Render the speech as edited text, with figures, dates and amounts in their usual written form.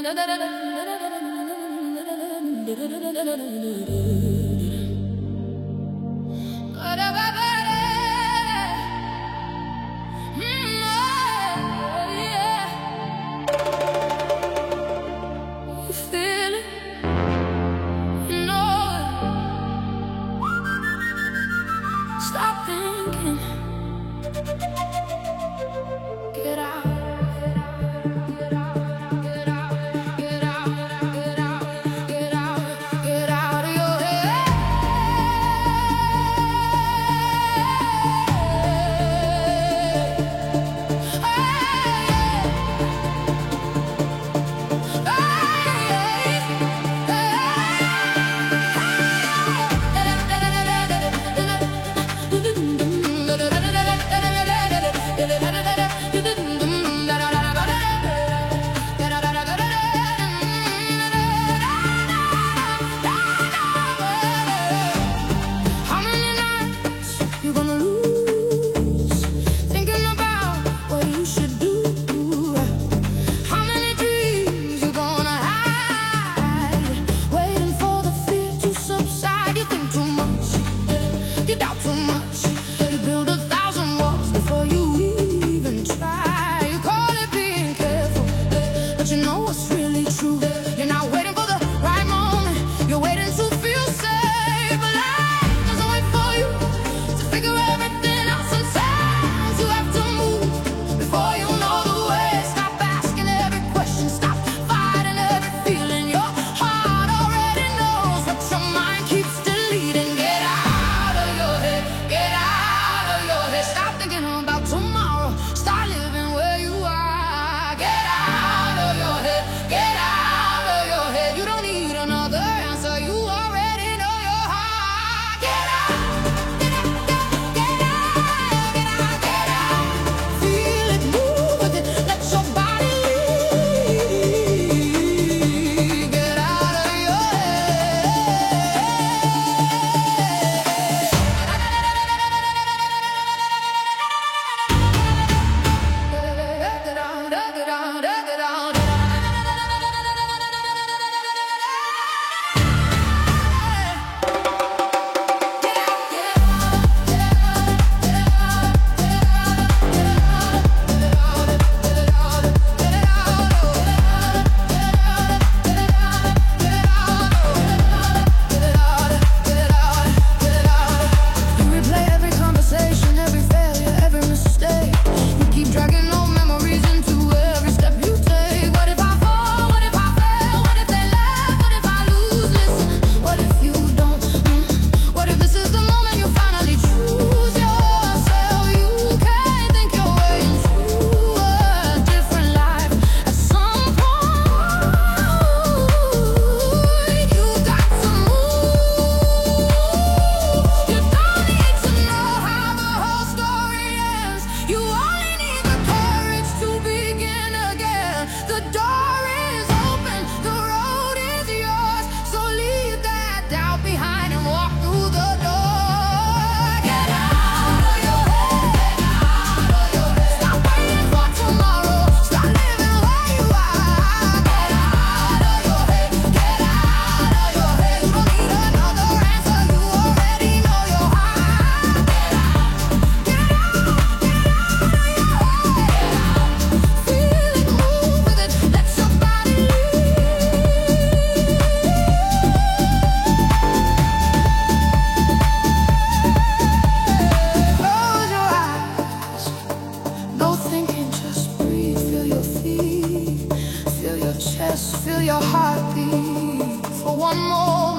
Stop thinking. Get out. Get out. Get out. Get out. Get out. Get out. Get out of your head. How many nights you gonna lose thinking about what you should do? How many dreams you gonna hide, waiting for the fear to subside? You think too much, you doubt too much, you build 1,000 walls before you even try. You call it being careful, but you know what's really true. You're not waiting for the right moment, you're waiting to feel safe. But life doesn't wait for you to figure everything out. Sometimes you have to move before you know the way. Stop asking every question, stop fighting every feeling. Your heart already knows what your mind keeps deleting. Get out of your head, get out of your head. Stop thinking about tomorrow, start living where you are. Get out of your head, get out of your head. You don't need another answer, you already know your heart. Get out, get out, get out, get out, get out. Feel it, move with it, let your body lead. Get out of your You replay every conversation, every failure, every mistake. You keep dragging old memories into every step you take. What if I fall? What if I fail? What if they laugh? What if I lose? Listen, what if you don't? What if this is the moment you finally choose yourself? You can't think your way into a different life. At some point, you got to move. You don't need to know how the whole story ends. You only need the courage to begin again. The door is open, the road is yours. So leave that doubt behind and walk through the door. Get out of your head, get out of your head. Stop waiting for tomorrow, start living where you are. Get out of your head, get out of your head. You don't need another answer, you already know your heart. Get out, get out of your head. Feel it, move with it, let your body close your eyes. No thinking, just breathe. Feel your feet, feel your chest, feel your heartbeat for one moment.